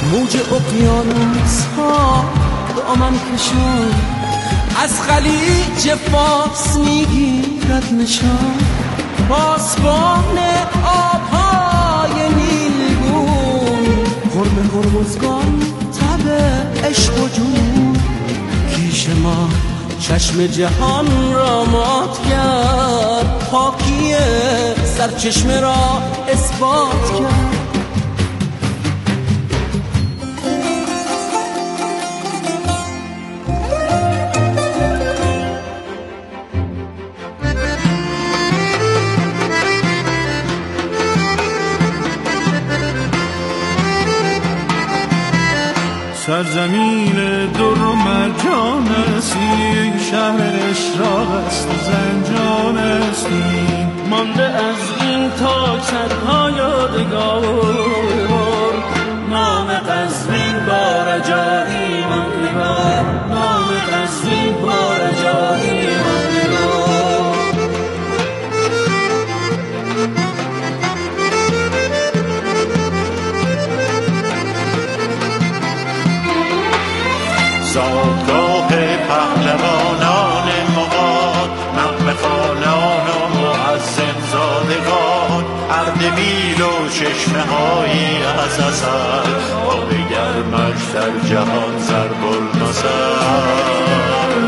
موج اقیانوس ها دامن کشان، از خلیج فارس میگیرد نشان. پاسبان آبهای نیلگون، قرم هرمزگان تب عشق و جنون. کیش ما چشم جهان را مات کرد، پاکی سرچشمه را اثبات کرد. سرزمین در و مرجان هستی، شهر اشراق است و زنجان هستی. مانده از این تاج صدها یادگار، نام قزوین با رجایی ماندگار، نام قزوین با رجایی ماندگار. زادگاه پهلوانان مغان، نغمه خوانان و معظم زادگان. اردبیل و چشمه هایی از ازل، آب گرمش در جهان ضرب المثل.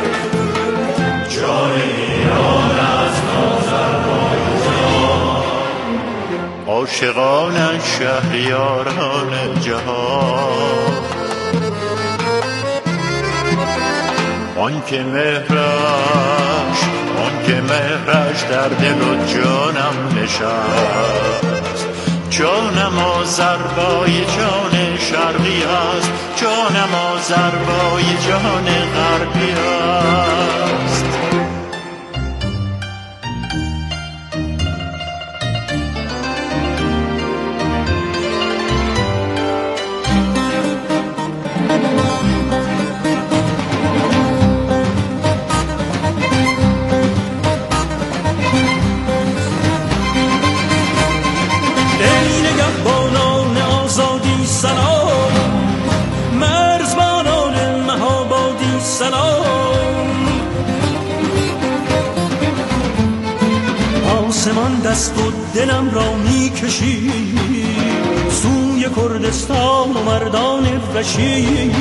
جان ایران از آذربایجان، عاشقانش شهریاران جهان. آن که مهرش در دل و جانم نشست. جانم آذربایجان شرقی است، جانم آذربایجان غربی است. آسمان دست و دلم را می کشی سوی کردستان و مردان وشی.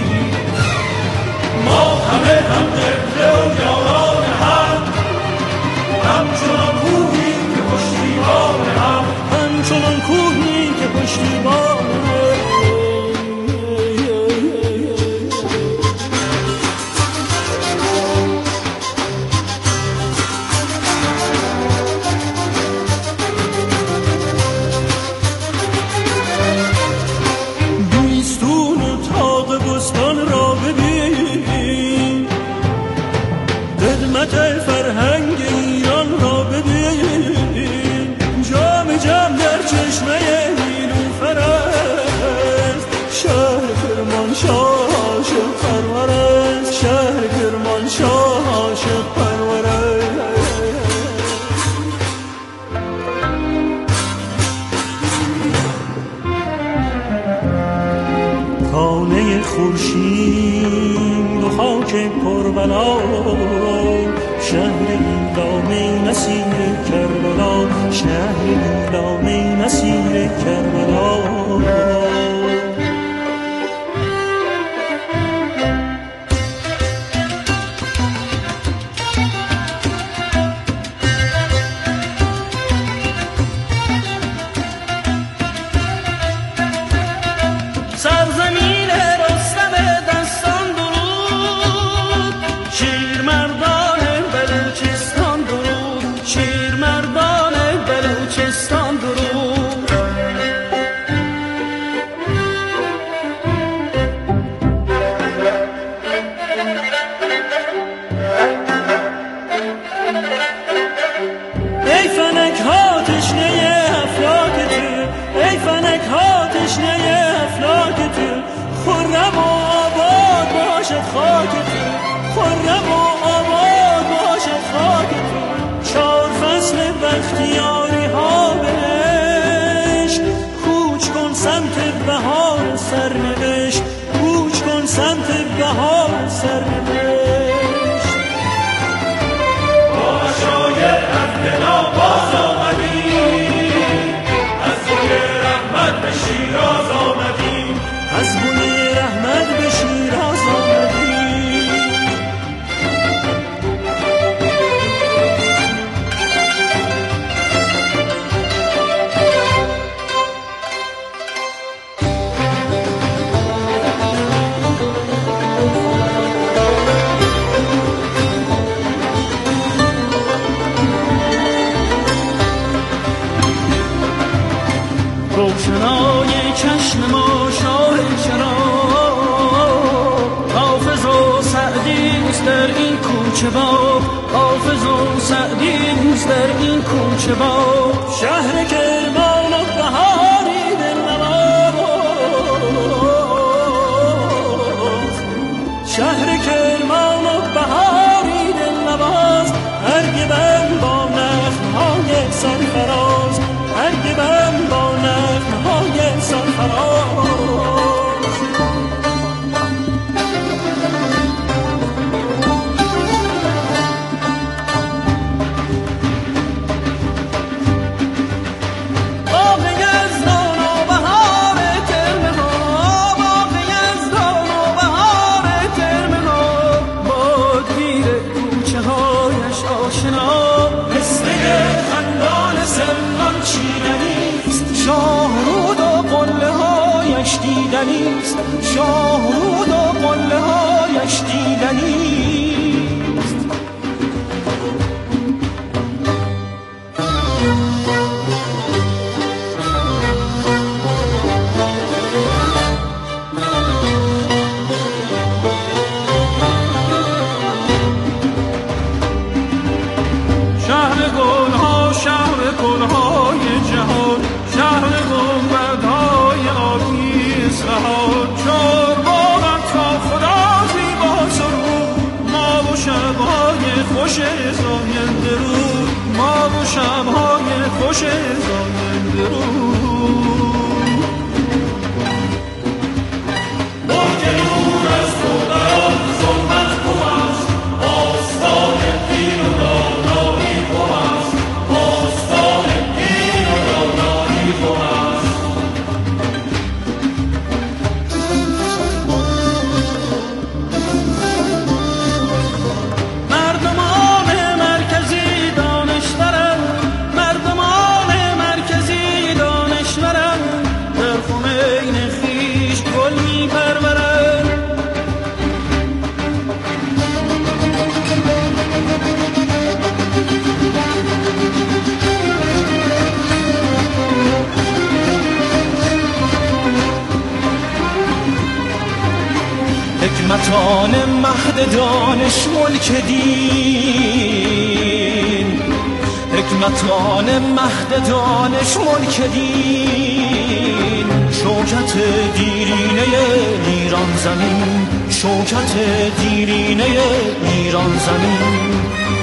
ما همه هم دل و یاران هم، همچنان کوهی که پشتیبان هم، همچنان کوهی که پشتیبان هم. فرهنگ ایران را ببین، جام جم در چشمه نیلوفر است. شهر کرمانشاه عاشق پرور است، شهر کرمانشاه عاشق پرور است. خانه خورشید و خاک کربلا، شهر ایلام نصیر کربلا، شهر ایلام نصیر کربلا. سرزمین رستم دستان درود، شیرمردان بلوچستان درود، شیرمردان بلوچستان درود. بهار سرنوشت، کوچ کن سمت بهار سرنوشت. با عشایر از دلا باز آمدیم، از بوی رحمت به شیراز آمدیم، از بوی رحمت به شیراز آمدیم. روشنای چشم ما شاه شراب، حافظ و سعدی نیست در این کوچه باب، حافظ و سعدی نیست در این کوچه باب. شهر کرمان و بهاری دلنواز، شهر کرمان و بهاری دلنواز. هرگبن با نخل‌های سرفراز، هرگبن با نخل‌های سرفراز. باغ یزدان و بهار ترمه ها، باغ یزدان و بهار ترمه ها. بادگیر کوچه هایش آشنا، پسته خندان سلمان چیدنیست. شاهرود و قله هایش دیدنیست، شاهرود و قله هایش دیدنیست. شهر گلها، شهر گلهای جهان، شهر گنبدهای آبی اصفهان. چارباغم تا خدا زیبا سرود، ما و شبهای خوش زاینده رود، ما و شبهای خوش زاینده رود. برج نور از خودم ظلمت خوب است، آستان دین و دانایی خوب است، آستان دین و دانایی خوب است. مردمان مرکزی دانشورند، مردمان مرکزی دانشورند. در خمین خویش گل می‌پرورند. حکمتان مهد دانش ملک دین، حکمتان مهد دانش ملک دین. شوکت دیرینه ایران زمین، شوکت دیرینه ایران زمین.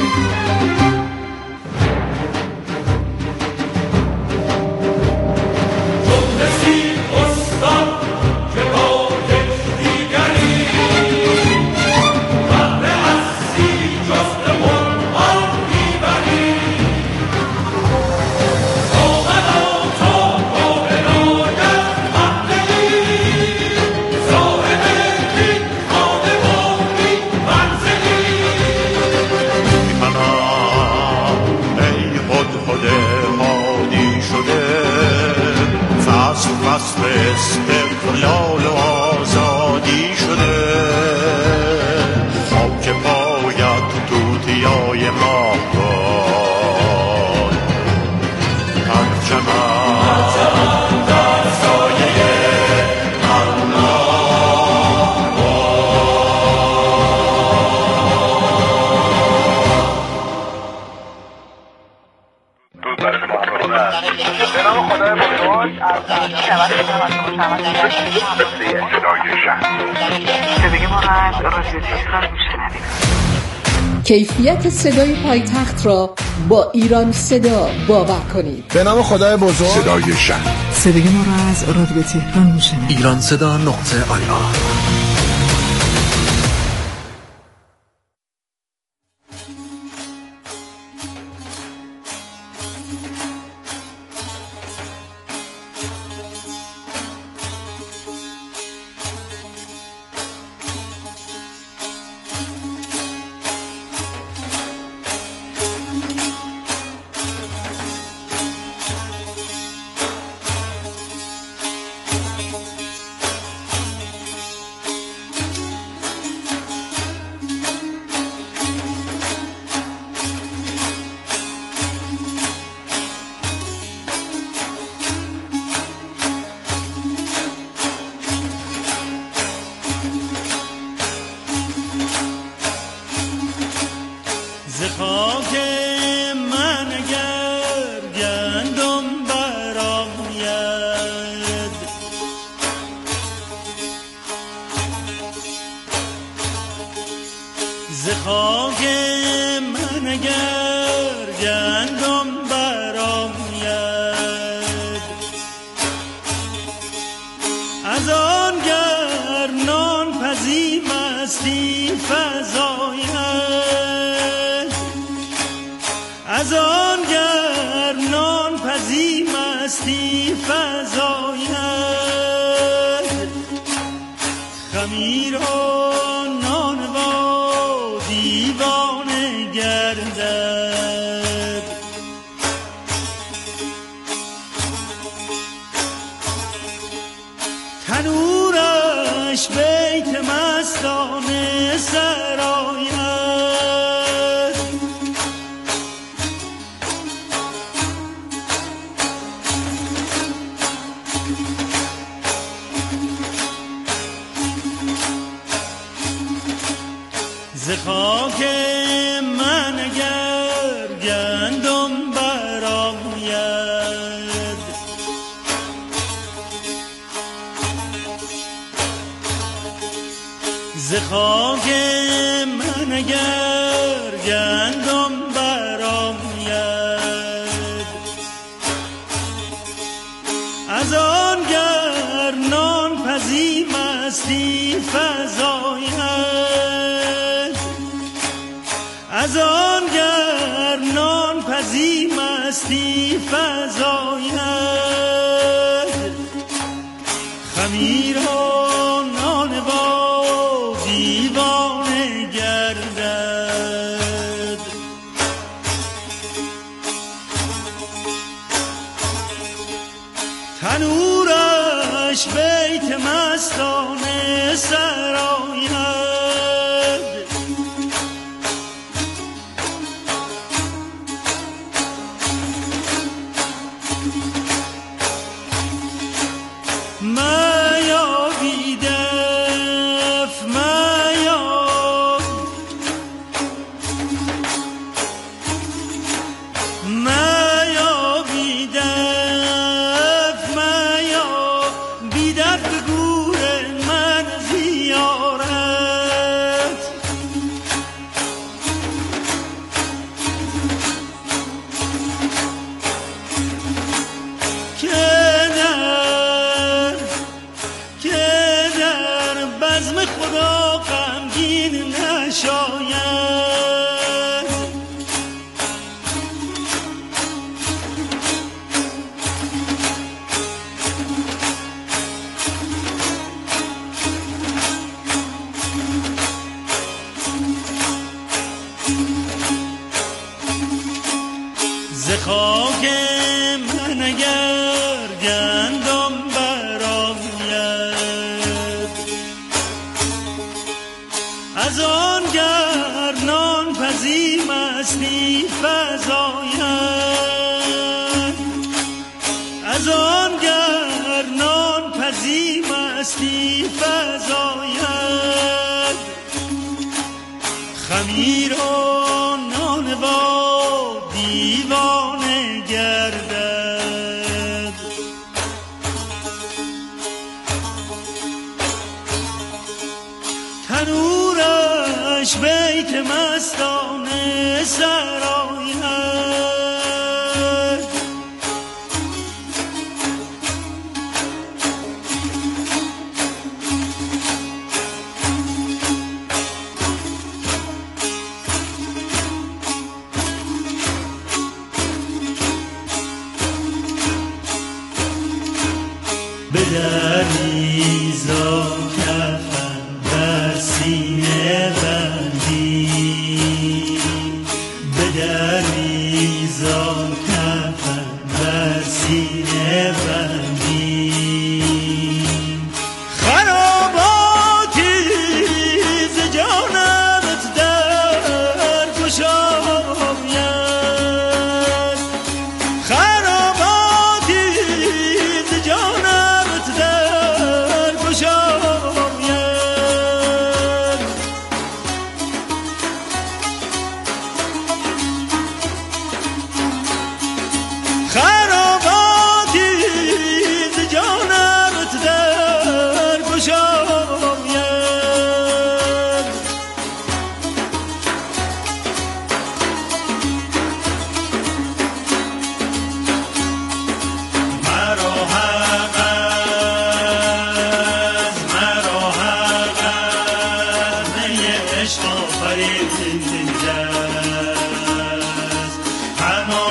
استقلال و آزادی شده، خاک پایت توتیای ما باد. پرچمم در سایه الله درود بر شما به نام خدای بزرگ از صدای شهر که دیگه ما رادیو تهران میشنویم. کیفیت صدای پایتخت را با ایران صدا باور کنید. به نام خدای بزرگ. صدای شهر. صدای ما را از رادیو تهران میشنوید. ایران صدا نقطه آیا. تنورش خانش بیت مستانه سرای هست. به دریزا کفن بر سینه بندی، به دریزا کفن بر سینه بندی، خراباتی ز جانت در گشاید، خراباتی ز جانت در گشاید، خراباتی ز جانت در گشاید. مرا حق است، مرا حق است، نی عشق آفریده است، همان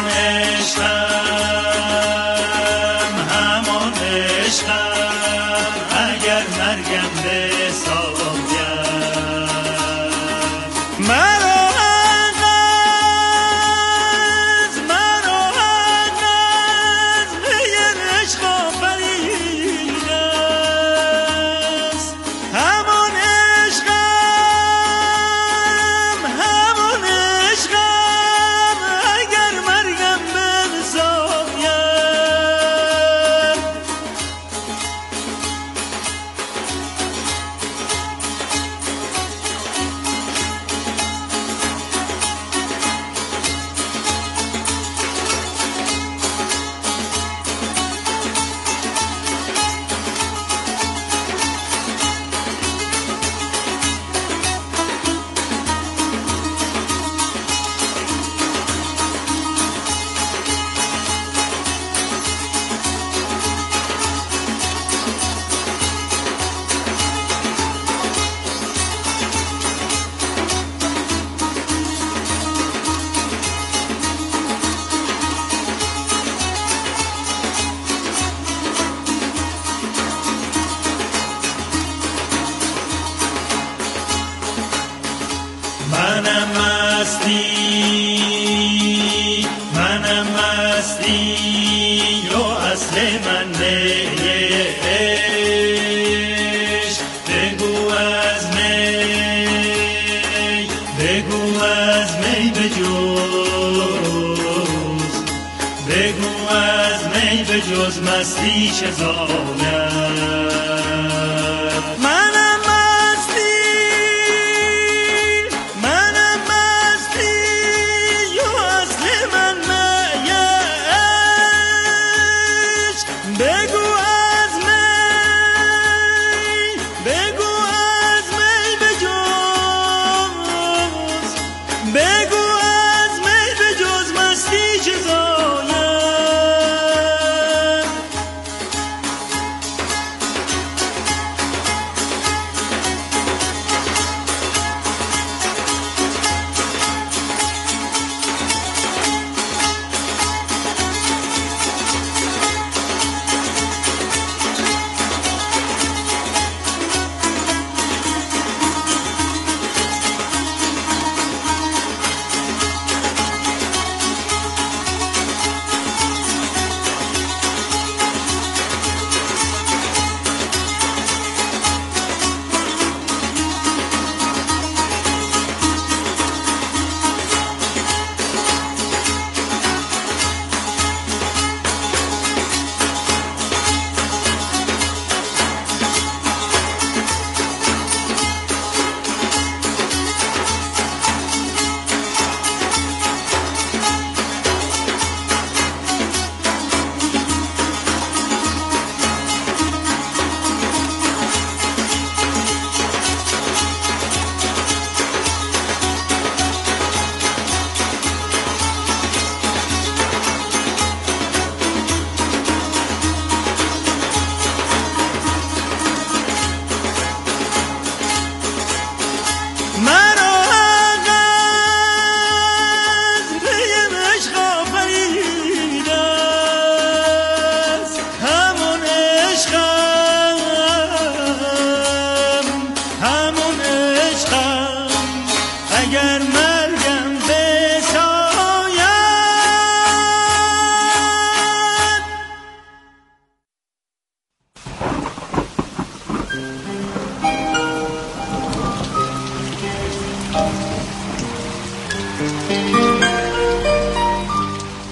عشقم، همان عشقم، اگر مرگم بساید. مرا حق است، مرا حق است، نی عشق آفریده است، همان عشقم، همان عشقم، اگر مرگم بساید. منم مستی، منم مستی و اصل من عشق. بگو از می، بگو از می بجز، بگو از می بجز مستی چه زاید. منم مستی، منم مستی و اصل من عشق. بگو از می، بگو از می بجز، بگو از می بجز مستی چه زاید.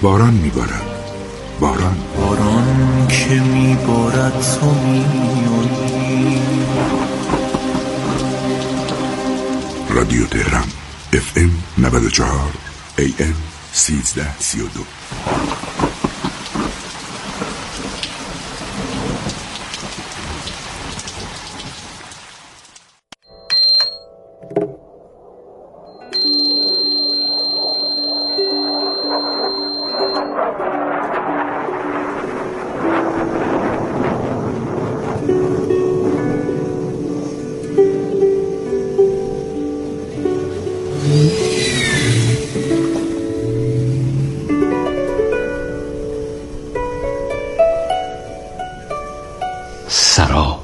باران میبارد. باران که میبارد تو میایی. رادیو تهران FM 94 AM 1332. سراب.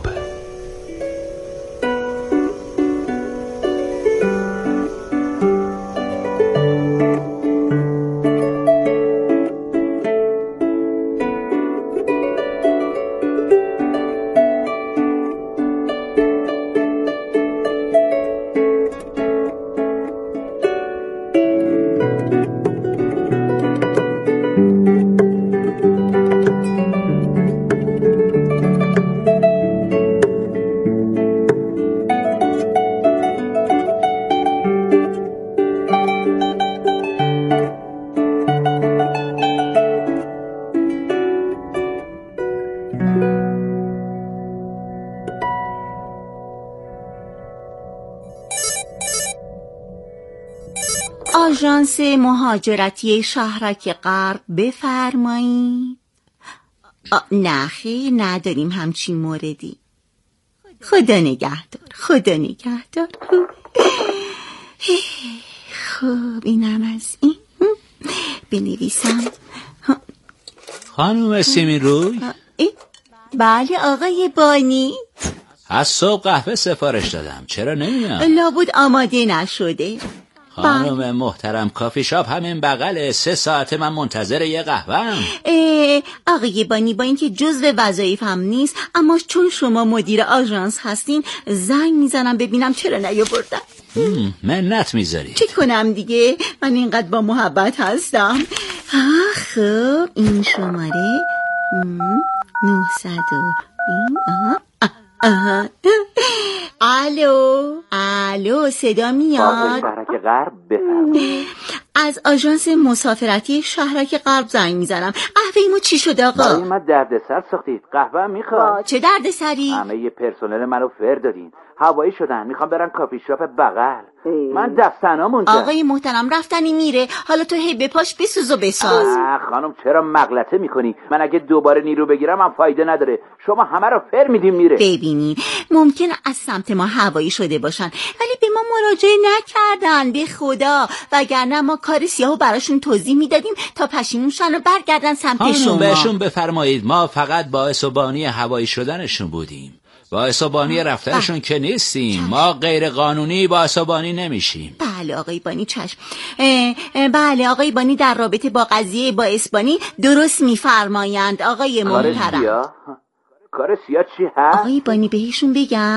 آژانس مهاجرتی شهرک غرب بفرمایید. نه خیر، نداریم همچین موردی. خدا نگهدار، خدا نگهدار. خب اینم از این بنویسم. خانم سیمین روی؟ بله آقای بانی. از صبح قهوه سفارش دادم، چرا نمیام؟ لابد آماده نشده. خانم محترم، کافی شاپ همین بغله، 3 ساعته من منتظر یه قهوه‌ام. آقای بانی، با اینکه جزء وظایفم نیست، اما چون شما مدیر آژانس هستین زنگ میزنم ببینم چرا نیاوردن. منت میذاری؟ چه کنم دیگه، من اینقدر با محبت هستم. خب این شماره 900. الو صدا میاد؟ شهرک غرب بفرمایید. از آژانس مسافرتی شهرک غرب زنگ میزنم. قهوه ما چی شد آقا؟ برای من دردسر ساختید. قهوه میخواد؟ چه دردسری؟ همه پرسنل منو فر دادین، هوایی شدن، میخوام برن کافی شاپ بغل. من دستنام اونجا. آقای محترم رفتنی میره، حالا تو هی بپاش بسوز و بساز. خانم چرا مغلطه میکنی؟ من اگه دوباره نیرو بگیرم هم فایده نداره، شما همه رو فر میدیم میره. ببینین ممکن از سمت ما هوایی شده باشن ولی به ما مراجعه نکردن به خدا، وگرنه ما کار سیاهو براشون توضیح میدادیم تا پشیمون شن و برگردن سمت شما. بهشون بفرمایید ما فقط باعث و بانی هوایی شدنشون بودیم، باعث و بانی رفتنشون که نیستیم. ما غیر قانونی باعث و بانی نمیشیم. بله آقای بانی چشم. بله آقای بانی در رابطه با قضیه باعث بانی درست میفرمایند آقای محترم. کار سیاه چی هست؟ آقای بانی بهشون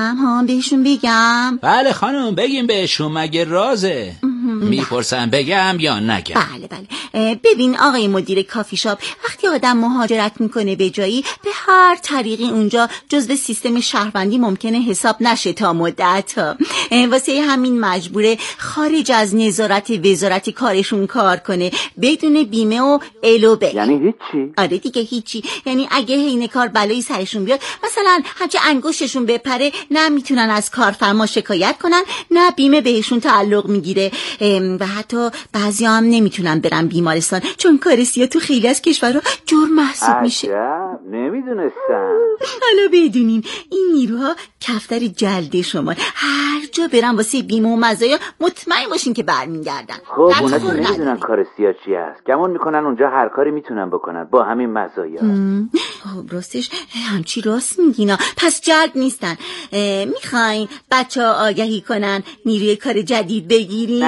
بگم؟ بله خانم بگیم بهشون، مگه رازه؟ میپرسن بگم یا نگم؟ بله ببین آقای مدیر کافی شاپ، وقتی آدم مهاجرت میکنه به جایی به هر طریقی اونجا جزو سیستم شهروندی ممکنه حساب نشه تا مدت. واسه همین مجبوره خارج از نظارت وزارت کارشون کار کنه بدون بیمه و الوبه. یعنی هیچی؟ آره دیگه هیچی، یعنی اگه حین کار بلایی سرشون بیاد، مثلا هرچه انگشتشون بپره، نه میتونن از کارفرما شکایت کنن نه بیمه بهشون تعلق میگیره و حتی بعضی هم نمیتونن برن بیمارستان چون کار سیاه تو خیلی از کشورها جرم محسوب میشه. نمیدونستم. حالا بدونین این نیروها کفتر جلد شما، هر جا برن واسه بیمه و مزایا مطمئن باشین که برمیگردن. خب اونا که نمیدونن کار سیاه چی هست، گمون میکنن اونجا هر کاری میتونن بکنن با همین مزایا. راستش همچی راست میگینا، پس جلد نیستن. میخواین بچه ها آگهی کنن نیروی کار جدید بگیرین؟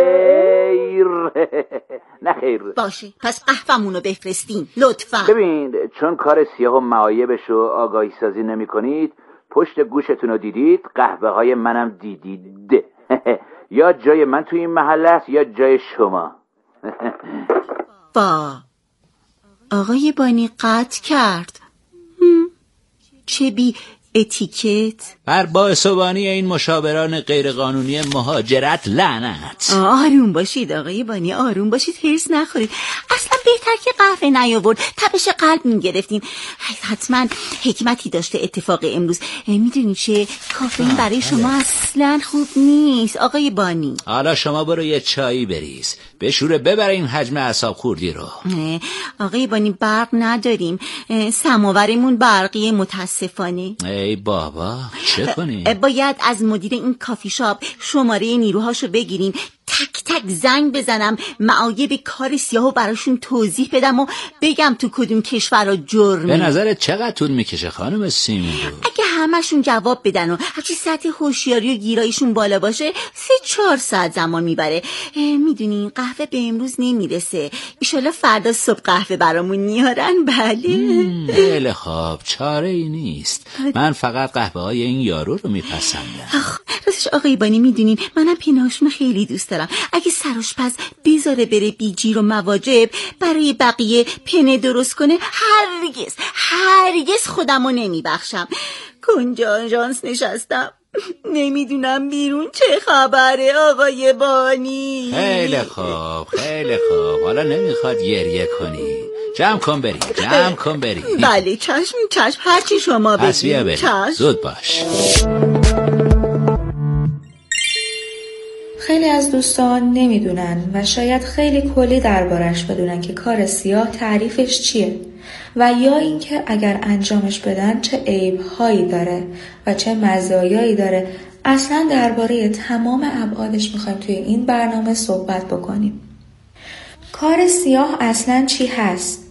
نه خیر. باشه پس قهوه‌مونو بفرستین لطفا. ببین چون کار سیاه و معایبشو آگاهی سازی نمی کنید، پشت گوشتون رو دیدید، قهوه های منم دیدید. یا جای من توی این محله است یا جای شما. آقای بانی قطع کرد. چه بی اتیکت. بر باعثبانی این مشاوران غیرقانونی مهاجرت لعنت. آروم باشید آقای بانی، آروم باشید، هرس نخورید. اصلا بهتر که قهوه نیاورد، تپش قلب میگرفتین. حتما حکمتی داشته اتفاق امروز. میدونی چه، کافئین برای شما اصلا خوب نیست آقای بانی. حالا شما برو یه چایی بریز، بشوره ببره این حجم اعصاب خوردی رو. آقای بانی برق نداریم، سماورمون برقی متاسفانه. ای بابا چه کنیم؟ باید از مدیر این کافی شاپ شماره نیروهاشو بگیریم، تک تک زنگ بزنم، معایب کار سیاهو براشون توضیح بدم و بگم تو کدوم کشورها جرمه. به نظرت چقدر طول میکشه خانم سیمون؟ اگه همشون جواب بدن و هرچی سطح هوشیاری و گیرایشون بالا باشه 3-4 ساعت زمان میبره. میدونین قهوه به امروز نمیرسه، ایشالا فردا صبح قهوه برامون میارن. بله خیلی خوب، چاره ای نیست. من فقط قهوه های این یارو رو میپسندم. راستش آقای بانی میدونین منم پیناشون خیلی دوست دارم. اگه سرآشپز بذاره بره بیجیر و مواجب برای بقیه پنه درست کنه، هرگز خودمو نمیبخشم. کنجا آژانس نشستم، نمیدونم بیرون چه خبره آقای بانی. خیلی خوب خیلی خوب، حالا نمیخواد گریه کنی. جمع کن بریم. بله چشم هرچی شما بگید. پس بیا بریم، زود باش. خیلی از دوستان نمیدونن و شاید خیلی کلی دربارش بدونن که کار سیاه تعریفش چیه و یا اینکه اگر انجامش بدن چه عیب‌هایی داره و چه مزایایی داره. اصلا درباره تمام ابعادش میخوایم توی این برنامه صحبت بکنیم. کار سیاه اصلا چی هست؟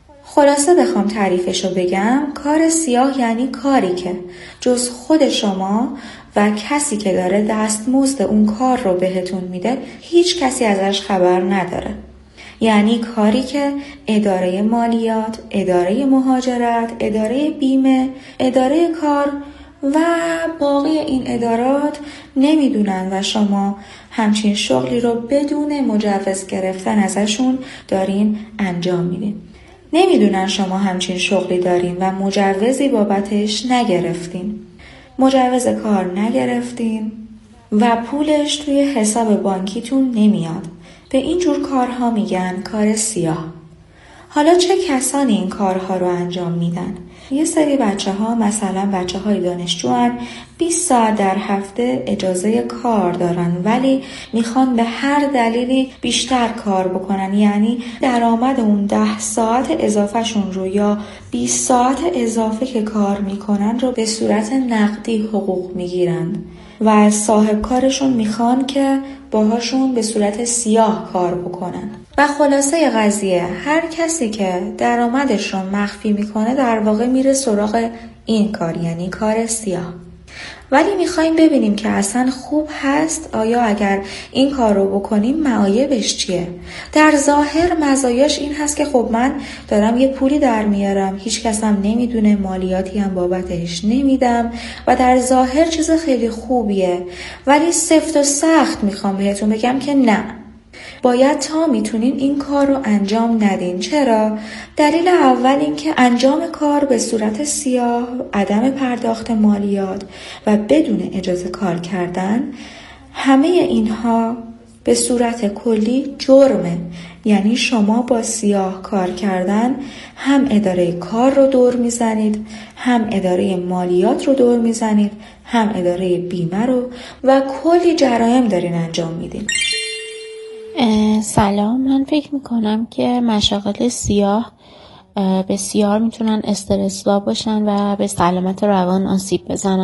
خلاصه بخوام تعریفشو بگم، کار سیاه یعنی کاری که جز خود شما و کسی که داره دستمزد اون کار رو بهتون میده هیچ کسی ازش خبر نداره. یعنی کاری که اداره مالیات، اداره مهاجرت، اداره بیمه، اداره کار و باقی این ادارات نمیدونن و شما همچین شغلی رو بدون مجوز گرفتن ازشون دارین انجام میدین. نمیدونن شما همچین شغلی دارین و مجوزی بابتش نگرفتین. مجوز کار نگرفتین و پولش توی حساب بانکیتون نمیاد. به این جور کارها میگن کار سیاه. حالا چه کسانی این کارها رو انجام میدن؟ یه سری بچه‌ها، مثلا بچه‌های دانشجوان، 20 ساعت در هفته اجازه کار دارن ولی میخوان به هر دلیلی بیشتر کار بکنن، یعنی درآمد اون 10 ساعت اضافهشون رو یا 20 ساعت اضافه که کار میکنن رو به صورت نقدی حقوق میگیرن و از صاحب کارشون میخوان که باهاشون به صورت سیاه کار بکنن. و خلاصه قضیه هر کسی که درآمدش رو مخفی میکنه در واقع میره سراغ این کار، یعنی کار سیاه. ولی میخوایم ببینیم که اصلا خوب هست؟ آیا اگر این کار رو بکنیم معایبش چیه؟ در ظاهر مزایاش این هست که خب من دارم یه پولی در میارم، هیچ کس هم نمیدونه، مالیاتی هم بابتش نمیدم و در ظاهر چیز خیلی خوبیه. ولی سفت و سخت میخوام بهتون بگم که نه، باید تا میتونین این کار رو انجام ندین. چرا؟ دلیل اول این که انجام کار به صورت سیاه، عدم پرداخت مالیات و بدون اجازه کار کردن، همه اینها به صورت کلی جرمه. یعنی شما با سیاه کار کردن هم اداره کار رو دور میزنید، هم اداره مالیات رو دور میزنید، هم اداره بیمه رو و کلی جرایم دارین انجام میدین. سلام، من فکر میکنم که مشاغل سیاه بسیار میتونن استرس‌زا باشن و به سلامت روان آسیب بزنن.